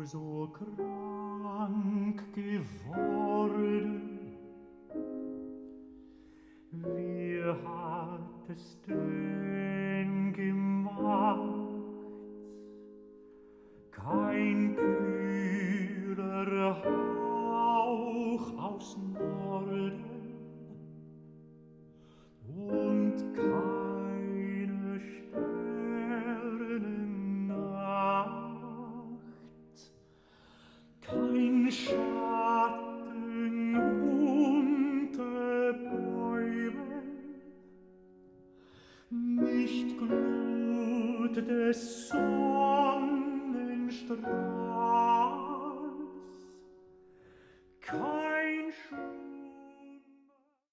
so krank geworden? Wie hat es denn gemacht? Kein kühler Hauch aus Norden und keine Sternennacht, kein Schatten unter Bäumen, nicht Glut des Sonnen